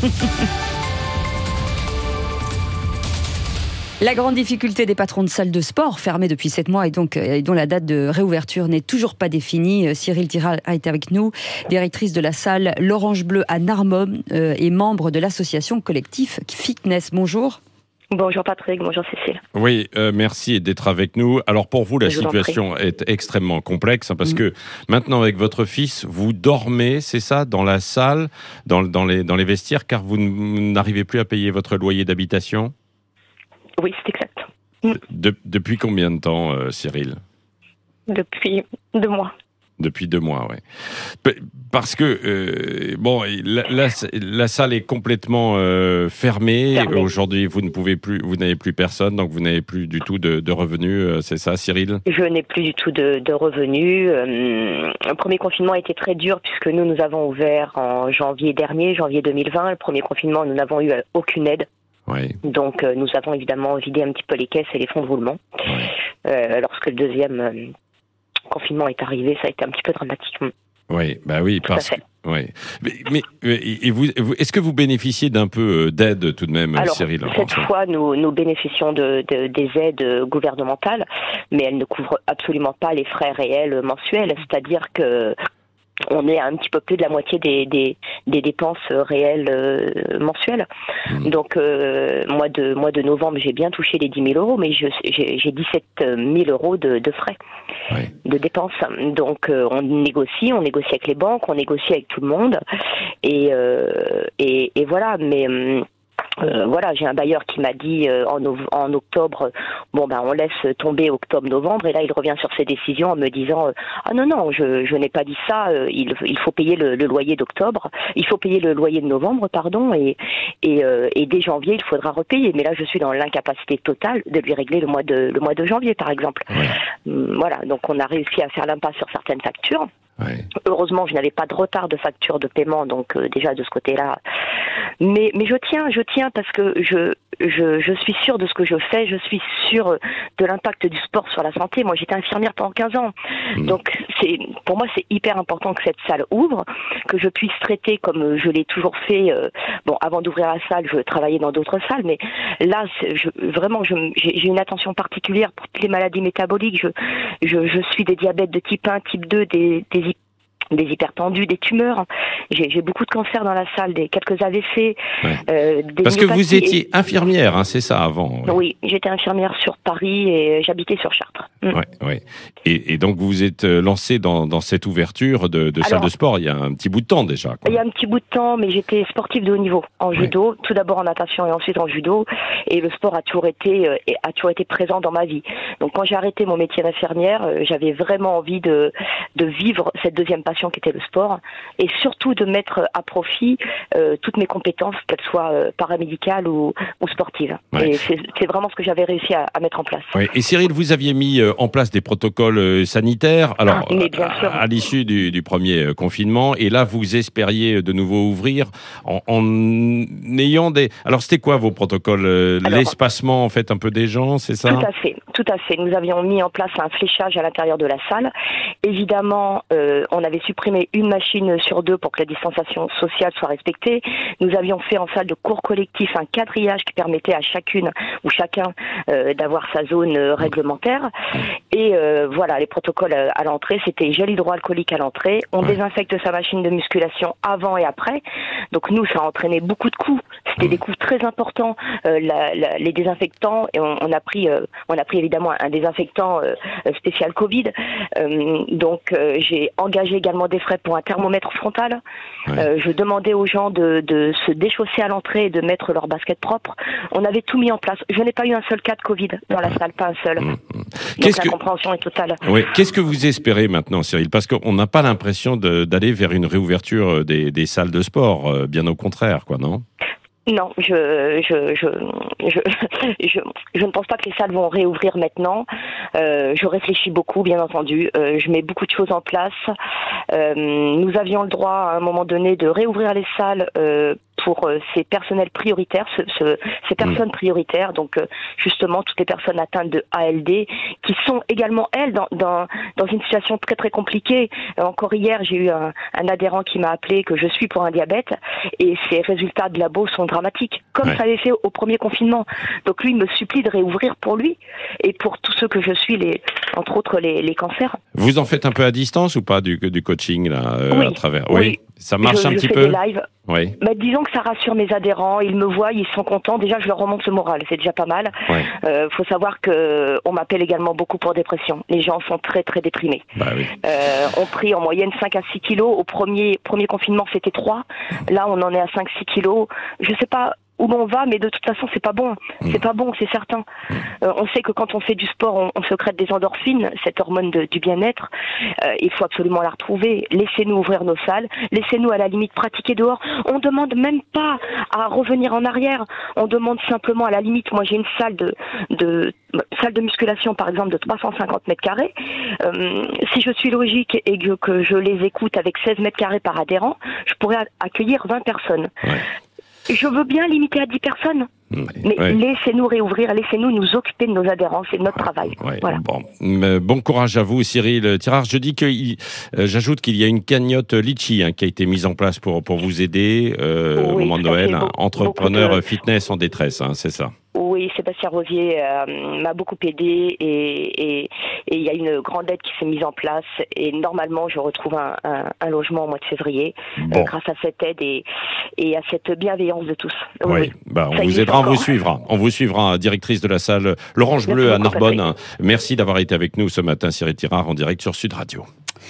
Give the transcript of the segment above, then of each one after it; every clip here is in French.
La grande difficulté des patrons de salles de sport fermées depuis 7 mois et dont la date de réouverture n'est toujours pas définie. Cyril Tiral est avec nous, directrice de la salle L'Orange Bleu à Narmom et membre de l'association Collectif Fitness. Bonjour. Bonjour Patrick, bonjour Cécile. Oui, merci d'être avec nous. Alors pour vous, la situation est extrêmement complexe parce que maintenant avec votre fils, vous dormez, c'est ça, dans la salle, dans les vestiaires, car vous n'arrivez plus à payer votre loyer d'habitation ? Oui, c'est exact. Depuis combien de temps, Cyril ? Depuis 2 mois. Depuis 2 mois, oui. Parce que, la salle est complètement fermée. Aujourd'hui, vous n'avez plus personne, donc vous n'avez plus du tout de revenus, c'est ça, Cyril ? Je n'ai plus du tout de revenus. Le premier confinement a été très dur puisque nous avons ouvert en janvier 2020. Le premier confinement, nous n'avons eu aucune aide. Oui. Donc, nous avons évidemment vidé un petit peu les caisses et les fonds de roulement. Oui. Lorsque le deuxième confinement est arrivé, ça a été un petit peu dramatique. Oui, parce que... Oui. Mais vous, est-ce que vous bénéficiez d'un peu d'aide tout de même, Cyril ? Alors, cette fois, nous bénéficions des aides gouvernementales, mais elles ne couvrent absolument pas les frais réels mensuels. C'est-à-dire que on est à un petit peu plus de la moitié des dépenses réelles mensuelles. Donc, mois de novembre, j'ai bien touché les 10 000 euros, mais j'ai 17 000 euros de frais, de dépenses. Donc, on négocie avec les banques, on négocie avec tout le monde, et voilà. Mais j'ai un bailleur qui m'a dit en octobre, on laisse tomber octobre-novembre, et là il revient sur ses décisions en me disant non, je n'ai pas dit ça, il faut payer le loyer d'octobre, il faut payer le loyer de novembre, et dès janvier il faudra repayer. Mais là je suis dans l'incapacité totale de lui régler le mois de janvier par exemple. Voilà, donc on a réussi à faire l'impasse sur certaines factures. Heureusement, je n'avais pas de retard de facture de paiement, donc déjà de ce côté-là. Mais je tiens parce que je suis sûre de ce que je fais, je suis sûre de l'impact du sport sur la santé. Moi, j'étais infirmière pendant 15 ans. Donc, pour moi, c'est hyper important que cette salle ouvre, que je puisse traiter comme je l'ai toujours fait. Avant d'ouvrir la salle, je travaillais dans d'autres salles, mais là, j'ai une attention particulière pour toutes les maladies métaboliques. Je suis des diabètes de type 1, type 2, des hypertendus, des tumeurs. J'ai beaucoup de cancers dans la salle, quelques AVC. Parce que vous étiez infirmière, c'est ça, avant ? Oui, j'étais infirmière sur Paris et j'habitais sur Chartres. Oui. Et donc vous vous êtes lancée dans cette ouverture de salle de sport il y a un petit bout de temps déjà, quoi. Il y a un petit bout de temps, mais j'étais sportive de haut niveau en judo, tout d'abord en natation et ensuite en judo. Et le sport a toujours été présent dans ma vie. Donc quand j'ai arrêté mon métier d'infirmière, j'avais vraiment envie de vivre cette deuxième passion qui était le sport, et surtout de mettre à profit toutes mes compétences, qu'elles soient paramédicales ou sportives. Et c'est vraiment ce que j'avais réussi à mettre en place. Et Cyril, vous aviez mis en place des protocoles sanitaires à l'issue du premier confinement, et là vous espériez de nouveau ouvrir en ayant des... Alors c'était quoi vos protocoles ? L'espacement en fait un peu des gens, c'est ça ? Tout à fait. Nous avions mis en place un fléchage à l'intérieur de la salle. Évidemment, on avait supprimé une machine sur 2 pour que la distanciation sociale soit respectée. Nous avions fait en salle de cours collectif un quadrillage qui permettait à chacune ou chacun d'avoir sa zone réglementaire. Et les protocoles à l'entrée, c'était gel hydroalcoolique à l'entrée. On désinfecte sa machine de musculation avant et après. Donc nous, ça a entraîné beaucoup de coûts. C'était des coûts très importants, les désinfectants. Et on a pris évidemment un désinfectant spécial Covid. Donc j'ai engagé également des frais pour un thermomètre frontal. Je demandais aux gens de se déchausser à l'entrée et de mettre leur basket propre. On avait tout mis en place. Je n'ai pas eu un seul cas de Covid dans la salle, pas un seul. Donc la compréhension est totale. Qu'est-ce que vous espérez maintenant, Cyril ? Parce qu'on n'a pas l'impression d'aller vers une réouverture des salles de sport, bien au contraire, quoi, non ? Non, je ne pense pas que les salles vont réouvrir maintenant. Je réfléchis beaucoup, bien entendu. Je mets beaucoup de choses en place. Nous avions le droit, à un moment donné, de réouvrir les salles pour ces personnels prioritaires, ces personnes prioritaires, donc justement toutes les personnes atteintes de ALD, qui sont également elles dans une situation très très compliquée. Encore hier, j'ai eu un adhérent qui m'a appelé que je suis pour un diabète, et ses résultats de labo sont dramatiques, comme ça avait fait au premier confinement. Donc lui, il me supplie de réouvrir pour lui et pour tous ceux que je suis, entre autres les cancers. Vous en faites un peu à distance ou pas du coaching là, à travers? Oui. Ça marche un petit peu. Je fais des lives. Oui. Bah, disons que ça rassure mes adhérents. Ils me voient, ils sont contents. Déjà, je leur remonte le moral. C'est déjà pas mal. Faut savoir que on m'appelle également beaucoup pour dépression. Les gens sont très très déprimés. Bah oui. On pris en moyenne 5 à 6 kilos. Au premier confinement, c'était 3. Là, on en est à 5-6 kilos. Je sais pas où l'on va, mais de toute façon, c'est pas bon. C'est pas bon, c'est certain. On sait que quand on fait du sport, on sécrète des endorphines, cette hormone du bien-être. Il faut absolument la retrouver. Laissez-nous ouvrir nos salles. Laissez-nous, à la limite, pratiquer dehors. On demande même pas à revenir en arrière. On demande simplement, à la limite, moi, j'ai une salle salle de musculation, par exemple, de 350 mètres carrés. Si je suis logique et que je les écoute avec 16 mètres carrés par adhérent, je pourrais accueillir 20 personnes. Je veux bien limiter à 10 personnes. Mais laissez-nous réouvrir, laissez-nous nous occuper de nos adhérents, c'est notre travail. Voilà. Bon courage à vous, Cyril Tirard. J'ajoute qu'il y a une cagnotte Litchi qui a été mise en place pour vous aider au moment de Noël. Entrepreneur fitness en détresse, c'est ça. Oui, Sébastien Rosier m'a beaucoup aidé et il y a une grande aide qui s'est mise en place et normalement je retrouve un logement au mois de février grâce à cette aide et à cette bienveillance de tous. Oui. On vous aidera, on vous suivra, directrice de la salle L'Orange Bleu à Narbonne. Merci d'avoir été avec nous ce matin, Cyril Tirard, en direct sur Sud Radio.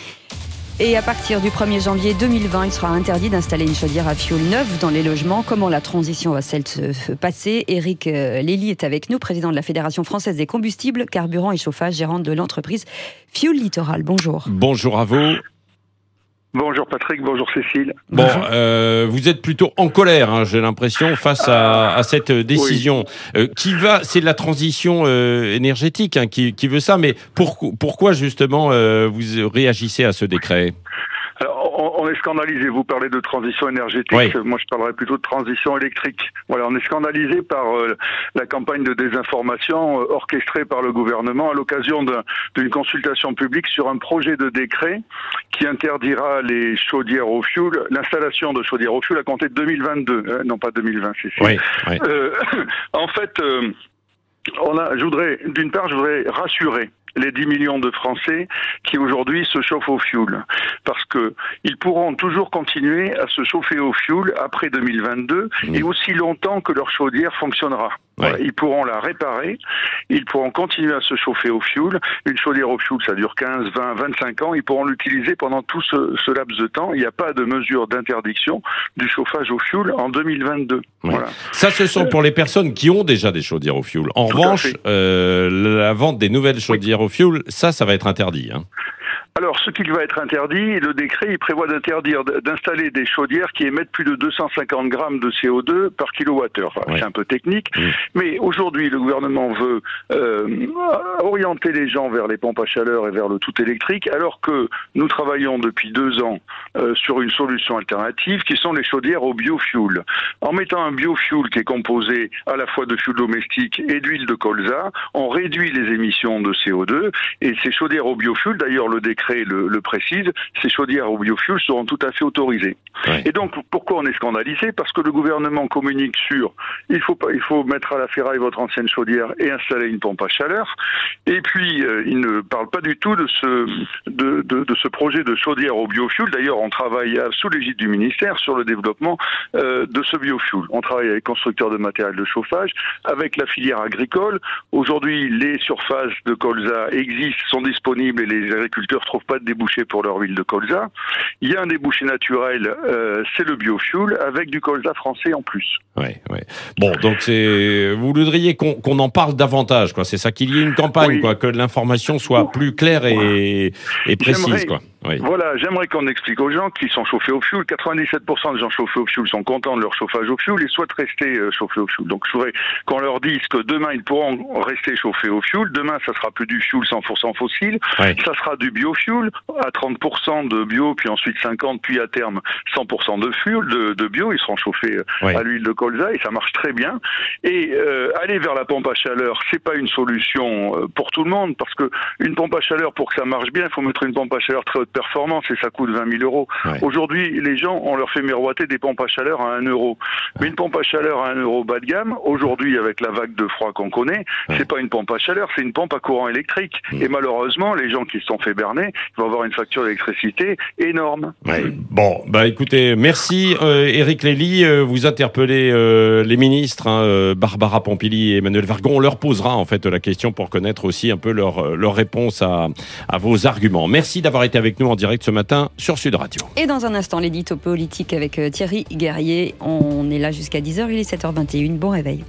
Et à partir du 1er janvier 2020, il sera interdit d'installer une chaudière à fioul neuve dans les logements. Comment la transition va-t-elle se passer? Éric Lély est avec nous, président de la Fédération française des combustibles, carburants et chauffage, gérante de l'entreprise Fioul Littoral. Bonjour. Bonjour à vous. Bonjour Patrick, bonjour Cécile. Vous êtes plutôt en colère, j'ai l'impression, face à cette décision. C'est la transition énergétique qui veut ça, mais pourquoi justement vous réagissez à ce décret? Alors, on est scandalisé. Vous parlez de transition énergétique. Moi, je parlerais plutôt de transition électrique. Voilà, on est scandalisé par la campagne de désinformation orchestrée par le gouvernement à l'occasion d'une consultation publique sur un projet de décret qui interdira les chaudières au fioul, l'installation de chaudières au fioul à compter de 2022, non pas 2020. En fait, d'une part, je voudrais rassurer les 10 millions de Français qui aujourd'hui se chauffent au fioul. Parce que ils pourront toujours continuer à se chauffer au fioul après 2022 et aussi longtemps que leur chaudière fonctionnera. Voilà, ils pourront la réparer, ils pourront continuer à se chauffer au fioul. Une chaudière au fioul, ça dure 15, 20, 25 ans. Ils pourront l'utiliser pendant tout ce laps de temps. Il n'y a pas de mesure d'interdiction du chauffage au fioul en 2022. Voilà. Ça, ce sont pour les personnes qui ont déjà des chaudières au fioul. En revanche, la vente des nouvelles chaudières au fioul, ça va être interdit. Alors, ce qui va être interdit, le décret, il prévoit d'interdire d'installer des chaudières qui émettent plus de 250 grammes de CO2 par kilowattheure. Enfin, c'est un peu technique, mais aujourd'hui, le gouvernement veut orienter les gens vers les pompes à chaleur et vers le tout électrique, alors que nous travaillons depuis 2 ans sur une solution alternative qui sont les chaudières au biofuel. En mettant un biofuel qui est composé à la fois de fioul domestique et d'huile de colza, on réduit les émissions de CO2 et ces chaudières au biofuel, d'ailleurs le décret le précise, ces chaudières au biofuel seront tout à fait autorisées. Et donc, pourquoi on est scandalisé? Parce que le gouvernement communique sur il faut mettre à la ferraille votre ancienne chaudière et installer une pompe à chaleur. Et puis, il ne parle pas du tout de ce projet de chaudière au biofuel. D'ailleurs, on travaille sous l'égide du ministère sur le développement de ce biofuel. On travaille avec les constructeurs de matériel de chauffage, avec la filière agricole. Aujourd'hui, les surfaces de colza existent, sont disponibles et les agriculteurs ne trouvent pas de débouché pour leur huile de colza. Il y a un débouché naturel, c'est le biofuel, avec du colza français en plus. Bon, donc vous voudriez qu'on en parle davantage, quoi. C'est ça, qu'il y ait une campagne, quoi, que l'information soit plus claire et précise, quoi. Voilà, j'aimerais qu'on explique aux gens qui sont chauffés au fioul. 97% des gens chauffés au fioul sont contents de leur chauffage au fioul et souhaitent rester chauffés au fioul. Donc je voudrais qu'on leur dise que demain ils pourront rester chauffés au fioul. Demain, ça sera plus du fioul 100% fossile, ça sera du biofuel. biofuel, à 30% de bio, puis ensuite 50%, puis à terme 100% de fuel, de bio. Ils seront chauffés à l'huile de colza et ça marche très bien. Et aller vers la pompe à chaleur, c'est pas une solution pour tout le monde, parce que une pompe à chaleur, pour que ça marche bien, il faut mettre une pompe à chaleur très haute performance et ça coûte 20 000 euros. Aujourd'hui, les gens, on leur fait miroiter des pompes à chaleur à 1 euro. Mais une pompe à chaleur à 1 euro bas de gamme, aujourd'hui, avec la vague de froid qu'on connaît, c'est pas une pompe à chaleur, c'est une pompe à courant électrique. Et malheureusement, les gens qui se sont fait berner vont avoir une facture d'électricité énorme. Bon, écoutez, merci Éric Lely. Vous interpellez les ministres, Barbara Pompili et Emmanuel Wargon. On leur posera en fait la question pour connaître aussi un peu leur réponse à vos arguments. Merci d'avoir été avec nous en direct ce matin sur Sud Radio. Et dans un instant, l'édito politique avec Thierry Guerrier. On est là jusqu'à 10h, il est 7h21. Bon réveil.